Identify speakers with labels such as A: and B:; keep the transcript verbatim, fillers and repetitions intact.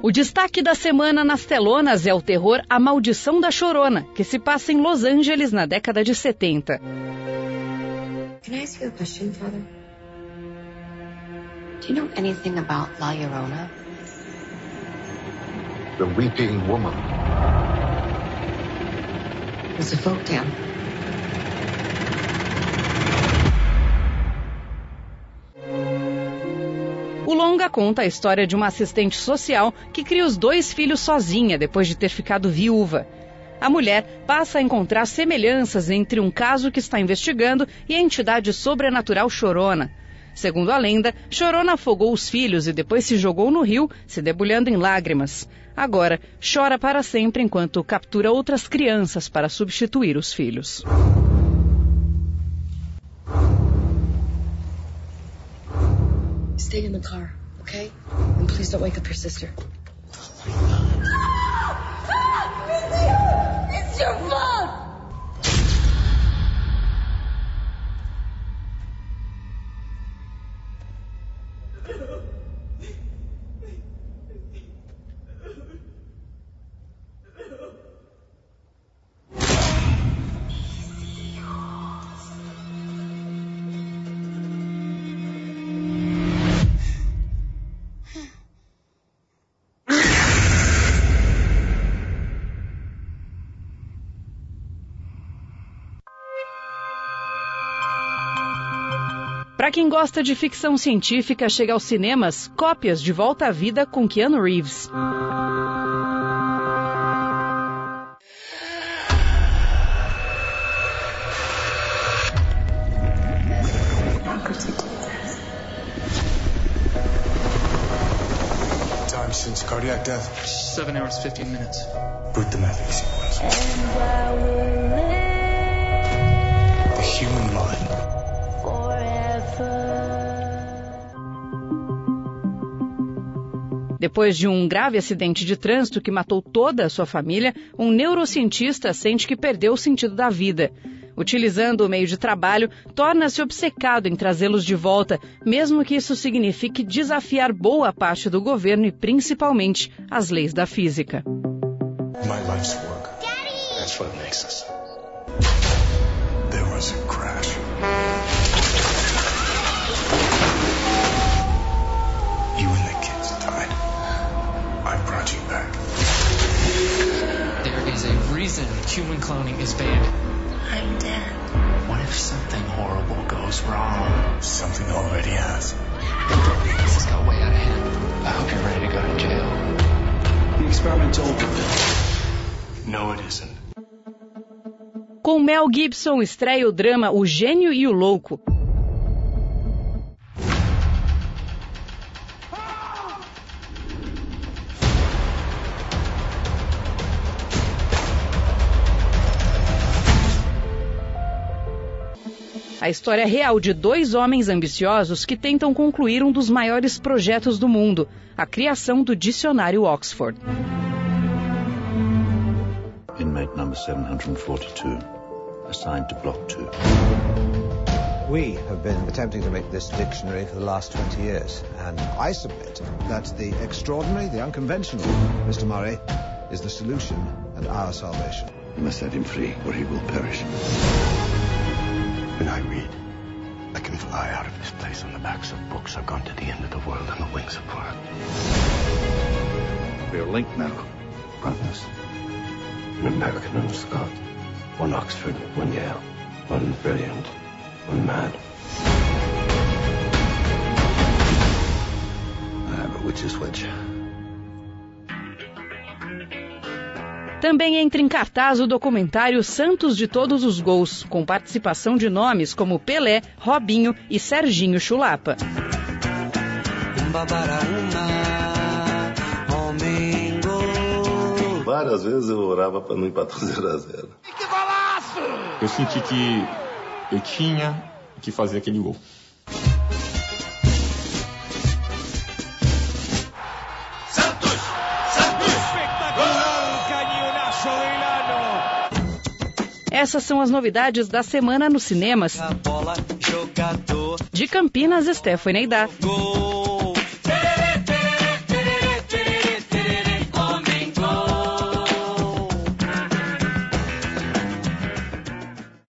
A: O destaque da semana nas telonas é o terror A Maldição da Chorona, que se passa em Los Angeles na década de setenta.
B: Can I ask you a question, Father? Do you know anything about La Llorona?
C: The Weeping Woman.
B: It's a folktale.
A: O longa conta a história de uma assistente social que cria os dois filhos sozinha depois de ter ficado viúva. A mulher passa a encontrar semelhanças entre um caso que está investigando e a entidade sobrenatural Chorona. Segundo a lenda, Chorona afogou os filhos e depois se jogou no rio, se debulhando em lágrimas. Agora, chora para sempre enquanto captura outras crianças para substituir os filhos.
B: Stay in the car, okay? And please don't wake up your sister. It's your fault!
A: Para quem gosta de ficção científica, chega aos cinemas Cópias de Volta à Vida com Keanu Reeves.
D: Time since cardiac death?
E: Seven hours, fifteen minutes.
D: Boot the mapping sequence. The human mind.
A: Depois de um grave acidente de trânsito que matou toda a sua família, um neurocientista sente que perdeu o sentido da vida. Utilizando o meio de trabalho, torna-se obcecado em trazê-los de volta, mesmo que isso signifique desafiar boa parte do governo e, principalmente, as leis da física.
D: My life's work. Daddy! That's what makes us. There was a crash. You and the kids died. I brought you back.
E: There is a reason human cloning is banned.
B: I'm dead.
E: What if something horrible goes wrong?
D: Something already has.
E: This has got way out of hand. I hope you're ready to go to jail.
F: The experiment's over.
D: No, it isn't.
A: Com Mel Gibson estreia o drama O Gênio e o Louco. A história real de dois homens ambiciosos que tentam concluir um dos maiores projetos do mundo, a criação do dicionário Oxford.
G: Inmate number seven hundred forty-two, assigned to block two.
H: We have been attempting to make this dictionary for the last twenty years, and I submit that the extraordinary, the unconventional, Mister Murray, is the solution and our salvation.
G: You must set him free, or he will perish.
C: When I read, I can fly out of this place on the backs of books. I've gone to the end of the world on the wings of fire.
G: We're linked now, brothers.
C: An American and a Scot. One Oxford, one Yale. One brilliant, one mad.
G: I have a witch's wedge.
A: Também entra em cartaz o documentário Santos de Todos os Gols, com participação de nomes como Pelé, Robinho e Serginho Chulapa.
C: Várias vezes eu orava para não empatar zero a zero.
I: Que golaço!
J: Eu senti que eu tinha que fazer aquele gol. Essas são as novidades da semana nos cinemas. De Campinas, Stephanie Aidar.